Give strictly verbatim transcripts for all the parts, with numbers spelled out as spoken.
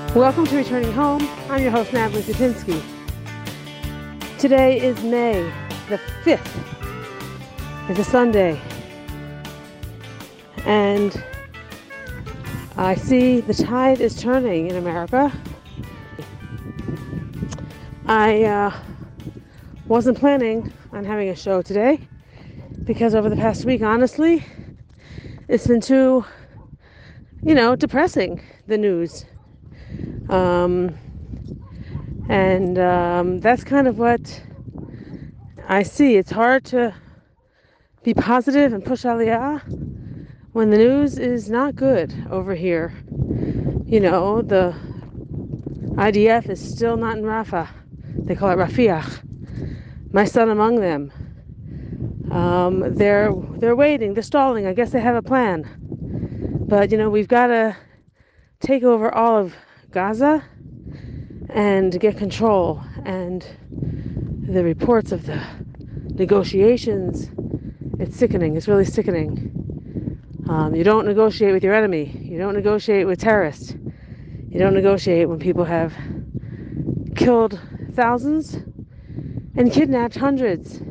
Welcome to Returning Home. I'm your host, Natalie Kupinski. Today is May the fifth. It's a Sunday. And I see the tide is turning in America. I uh, wasn't planning on having a show today because over the past week, honestly, it's been too, you know, depressing, the news. Um, and um, that's kind of what I see. It's hard to be positive and push aliyah when the news is not good over here. You know, the I D F is still not in Rafah. They call it Rafiah. My son among them. Um, they're they're waiting. They're stalling. I guess they have a plan. But, you know, we've got to take over all of Gaza and get control. And the reports of the negotiations, it's sickening. It's really sickening. Um, you don't negotiate with your enemy. You don't negotiate with terrorists. You don't negotiate when people have killed thousands and kidnapped hundreds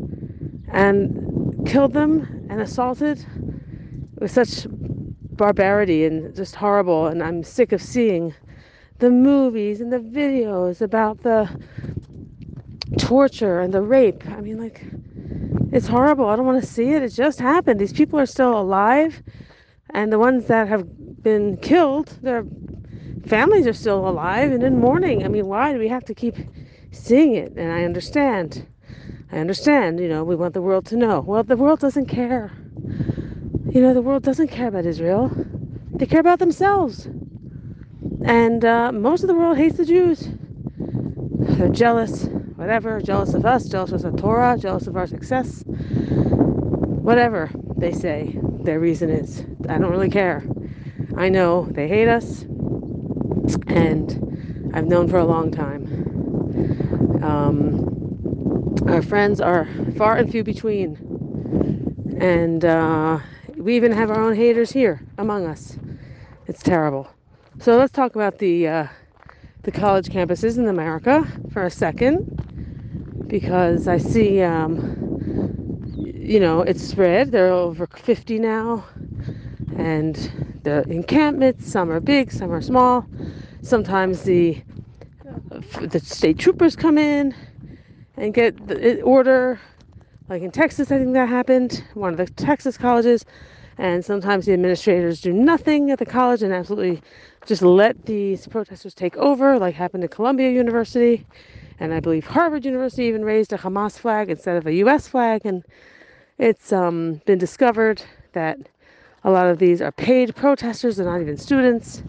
and killed them and assaulted with such barbarity and just horrible. And I'm sick of seeing the movies and the videos about the torture and the rape. I mean, like, it's horrible. I don't want to see it. It just happened. These people are still alive, and the ones that have been killed, their families are still alive and in mourning. I mean, why do we have to keep seeing it? And I understand. I understand, you know, we want the world to know. Well, the world doesn't care. You know, the world doesn't care about Israel. They care about themselves. And uh, most of the world hates the Jews. They're jealous, whatever, jealous of us, jealous of the Torah, jealous of our success. Whatever they say their reason is. I don't really care. I know they hate us, and I've known for a long time. Um, our friends are far and few between, and uh, we even have our own haters here among us. It's terrible. So let's talk about the uh, the college campuses in America for a second, because I see, um, you know, it's spread. There are over fifty now, and the encampments, some are big, some are small. Sometimes the the state troopers come in and get the order. Like in Texas, I think that happened, one of the Texas colleges. And sometimes the administrators do nothing at the college and absolutely just let these protesters take over, like happened at Columbia University. And I believe Harvard University even raised a Hamas flag instead of a U S flag. And it's um, been discovered that a lot of these are paid protesters. They're not even students.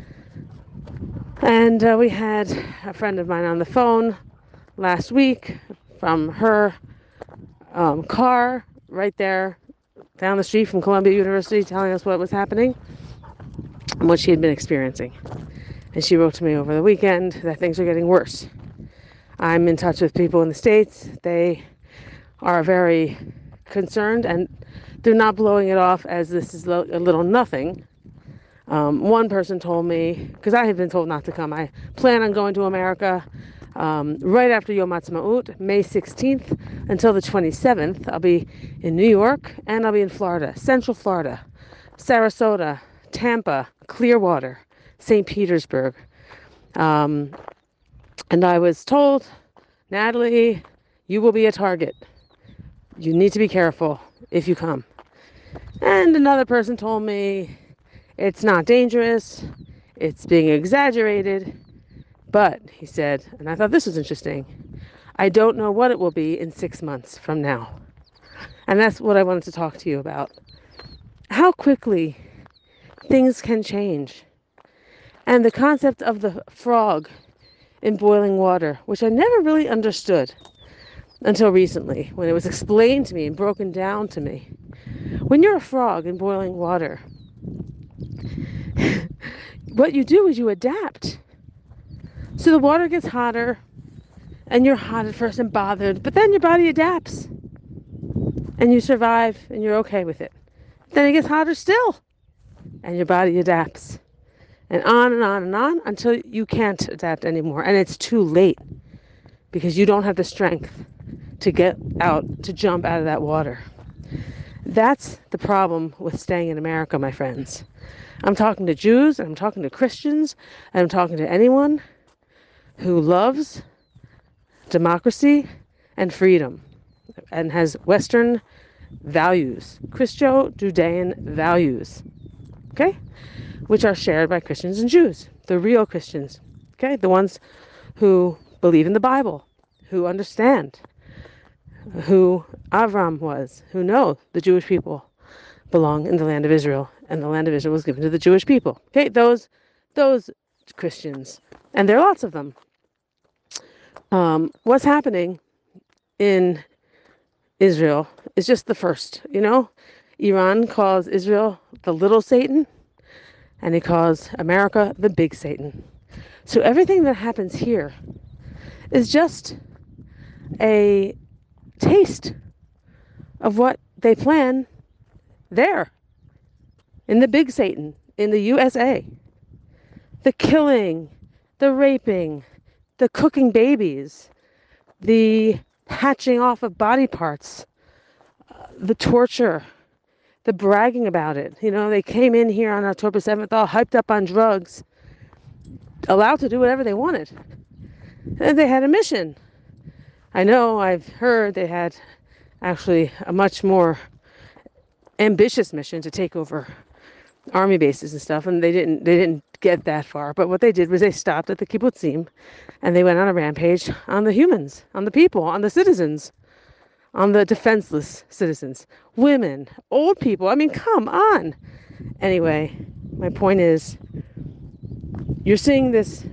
And uh, we had a friend of mine on the phone last week from her um, car right there down the street from Columbia University, telling us what was happening and what she had been experiencing. And she wrote to me over the weekend that things are getting worse. I'm in touch with people in the States. They are very concerned, and they're not blowing it off as this is lo- a little nothing. Um, one person told me, because I had been told not to come, I plan on going to America um, right after Yom Ha'atzmaut, May sixteenth, until the twenty-seventh. I'll be in New York, and I'll be in Florida, Central Florida, Sarasota, Tampa, Clearwater, Saint Petersburg. Um, and I was told, Natalie, you will be a target. You need to be careful if you come. And another person told me, it's not dangerous, it's being exaggerated, but, he said, and I thought this was interesting, I don't know what it will be in six months from now. And that's what I wanted to talk to you about. How quickly things can change. And the concept of the frog in boiling water, which I never really understood until recently, when it was explained to me and broken down to me. When you're a frog in boiling water, what you do is you adapt. So the water gets hotter, and you're hot at first and bothered, but then your body adapts, and you survive, and you're okay with it. Then it gets hotter still, and your body adapts. and on and on and on until you can't adapt anymore. And it's too late because you don't have the strength to get out, to jump out of that water. That's the problem with staying in America, my friends. I'm talking to Jews, and I'm talking to Christians, and I'm talking to anyone who loves democracy and freedom and has Western values, Christo-Judean values, okay, which are shared by Christians and Jews, the real Christians, okay, the ones who believe in the Bible, who understand who Avram was, who know the Jewish people belong in the land of Israel, and the land of Israel was given to the Jewish people. Okay, those those Christians, and there are lots of them. Um, what's happening in Israel is just the first, you know? Iran calls Israel the little Satan, and he calls America the big Satan. So everything that happens here is just a taste of what they plan there in the big Satan, in the U S A. The killing, the raping, the cooking babies, the hatching off of body parts, uh, the torture, the bragging about it. You know, they came in here on October seventh all hyped up on drugs, allowed to do whatever they wanted. And they had a mission. I know, I've heard they had actually a much more ambitious mission to take over army bases and stuff, and they didn't they didn't get that far. But what they did was they stopped at the kibbutzim, and they went on a rampage on the humans, on the people, on the citizens, on the defenseless citizens, women, old people. I mean, come on. Anyway, my point is, you're seeing this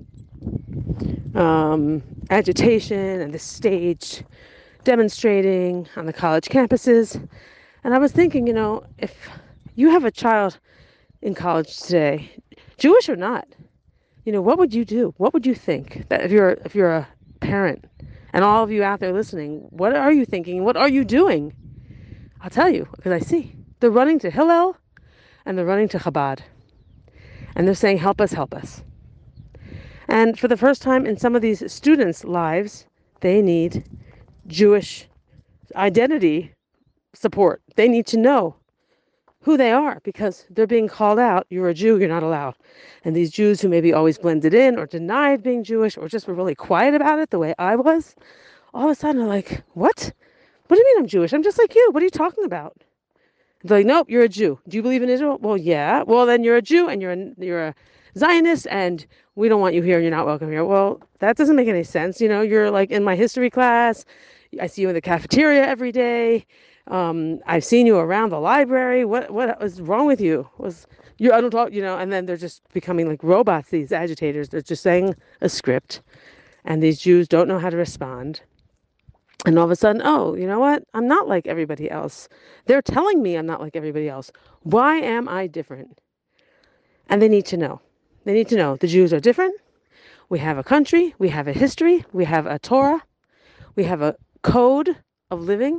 um, agitation and this stage demonstrating on the college campuses. And I was thinking, you know, if you have a child in college today, Jewish or not, you know, what would you do? What would you think? That if you're if you're a parent, and all of you out there listening, what are you thinking? What are you doing? I'll tell you, because I see. They're running to Hillel and they're running to Chabad. And they're saying, help us, help us. And for the first time in some of these students' lives, they need Jewish identity support. They need to know who they are, because they're being called out. You're a Jew, you're not allowed. And these Jews who maybe always blended in or denied being Jewish or just were really quiet about it the way I was, all of a sudden are like, what? What do you mean I'm Jewish? I'm just like you. What are you talking about? They're like, nope, you're a Jew. Do you believe in Israel? Well, yeah. Well, then you're a Jew and you're a, you're a Zionist and we don't want you here and you're not welcome here. Well, that doesn't make any sense. You know, you're like in my history class. I see you in the cafeteria every day. Um, I've seen you around the library. What what was wrong with you? Was you? I don't talk. You know. And then they're just becoming like robots. These agitators. They're just saying a script, and these Jews don't know how to respond. And all of a sudden, oh, you know what? I'm not like everybody else. They're telling me I'm not like everybody else. Why am I different? And they need to know. They need to know the Jews are different. We have a country. We have a history. We have a Torah. We have a code of living.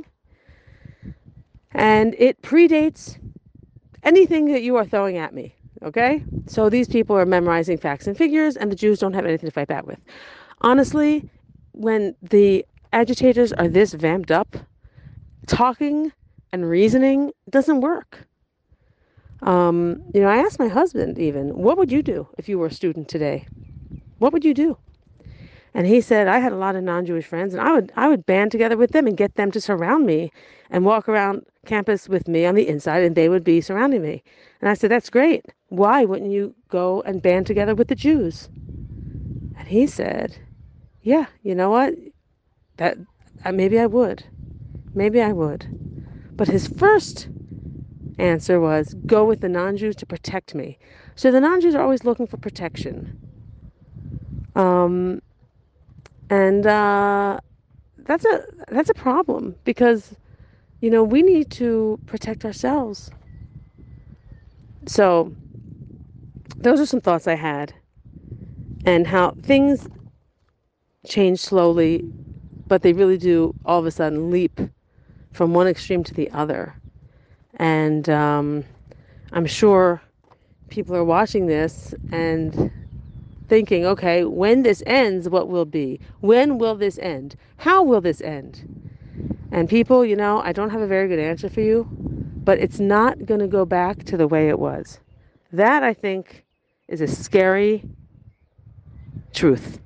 And it predates anything that you are throwing at me, okay? So these people are memorizing facts and figures, and the Jews don't have anything to fight back with. Honestly, when the agitators are this vamped up, talking and reasoning doesn't work. Um, you know, I asked my husband even, what would you do if you were a student today? What would you do? And he said, I had a lot of non-Jewish friends, and I would I would band together with them and get them to surround me and walk around campus with me on the inside, and they would be surrounding me. And I said, that's great. Why wouldn't you go and band together with the Jews? And he said, yeah, you know what? That uh, maybe I would. Maybe I would. But his first answer was, go with the non-Jews to protect me. So the non-Jews are always looking for protection. Um... And uh, that's a that's a problem because, you know, we need to protect ourselves. So those are some thoughts I had, and how things change slowly, but they really do all of a sudden leap from one extreme to the other. And um, I'm sure people are watching this and thinking, okay, when this ends, what will be? When will this end? How will this end? And people, you know, I don't have a very good answer for you, but it's not going to go back to the way it was. That, I think, is a scary truth.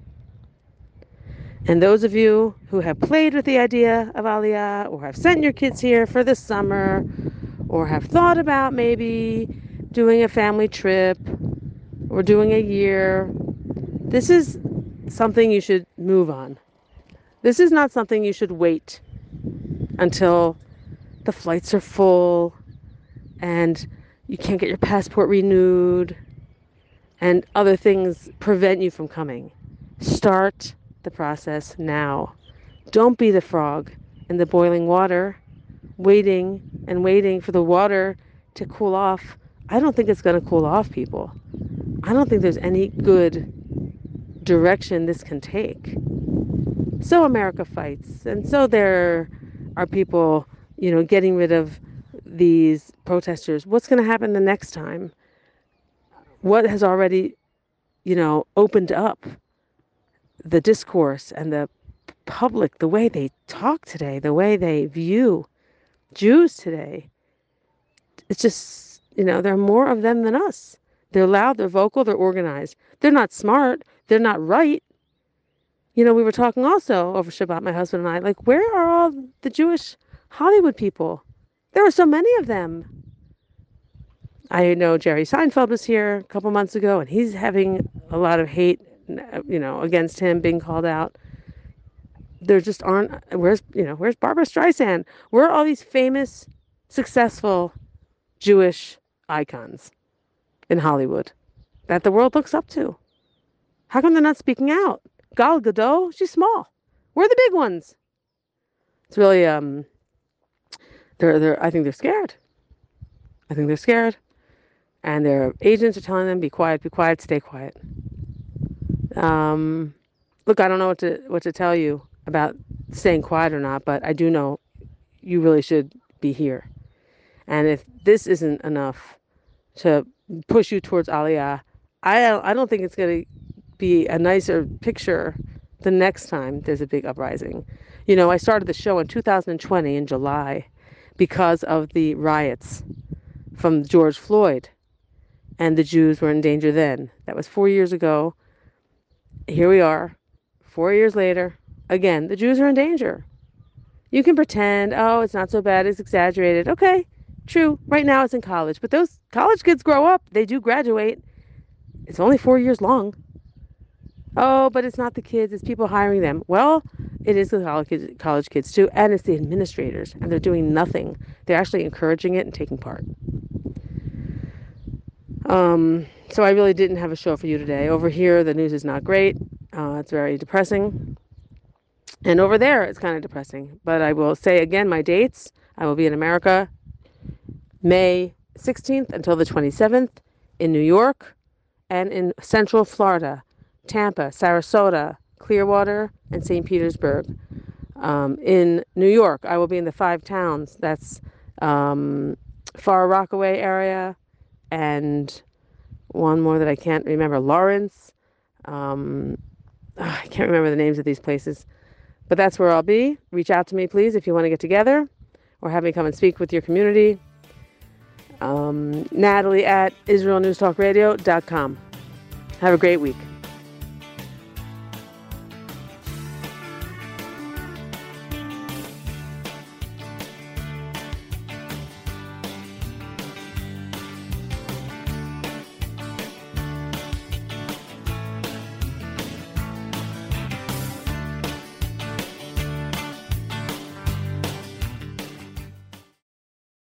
And those of you who have played with the idea of Aliyah, or have sent your kids here for the summer, or have thought about maybe doing a family trip, or doing a year, this is something you should move on. This is not something you should wait until the flights are full and you can't get your passport renewed and other things prevent you from coming. Start the process now. Don't be the frog in the boiling water, waiting and waiting for the water to cool off. I don't think it's going to cool off, people. I don't think there's any good direction this can take. So America fights, and so there are people, you know, getting rid of these protesters. What's going to happen the next time? What has already, you know, opened up the discourse and the public, the way they talk today, the way they view Jews today? It's just, you know, there are more of them than us. They're loud, they're vocal, they're organized. They're not smart, they're not right. You know, we were talking also over Shabbat, my husband and I, like, where are all the Jewish Hollywood people? There are so many of them. I know Jerry Seinfeld was here a couple months ago, and he's having a lot of hate, you know, against him, being called out. There just aren't, where's, you know, where's Barbara Streisand? Where are all these famous, successful Jewish icons in Hollywood that the world looks up to? How come they're not speaking out? Gal Gadot, she's small. We're the big ones. It's really, um, they're, they're, I think they're scared. I think they're scared. And their agents are telling them, be quiet, be quiet, stay quiet. Um, look, I don't know what to, what to tell you about staying quiet or not, but I do know you really should be here. And if this isn't enough to push you towards Aliyah, I, I don't think it's going to be a nicer picture the next time there's a big uprising. You know, I started the show in two thousand twenty in July because of the riots from George Floyd, and the Jews were in danger then. That was four years ago. Here we are, four years later. Again, the Jews are in danger. You can pretend, oh, it's not so bad, it's exaggerated. Okay, true, right now it's in college. But those college kids grow up, they do graduate. It's only four years long. Oh, but it's not the kids, it's people hiring them. Well, it is the college kids, college kids too, and it's the administrators, and they're doing nothing. They're actually encouraging it and taking part. Um, so I really didn't have a show for you today. Over here, the news is not great. Uh, it's very depressing. And over there, it's kind of depressing. But I will say again, my dates. I will be in America May sixteenth until the twenty-seventh, in New York and in Central Florida, Tampa, Sarasota, Clearwater, and Saint Petersburg. Um, in New York, I will be in the five towns. That's um, Far Rockaway area, and one more that I can't remember, Lawrence. Um, I can't remember the names of these places. But that's where I'll be. Reach out to me, please, if you want to get together or have me come and speak with your community. Um, Natalie at Israel News Talk Radio dot com. Have a great week.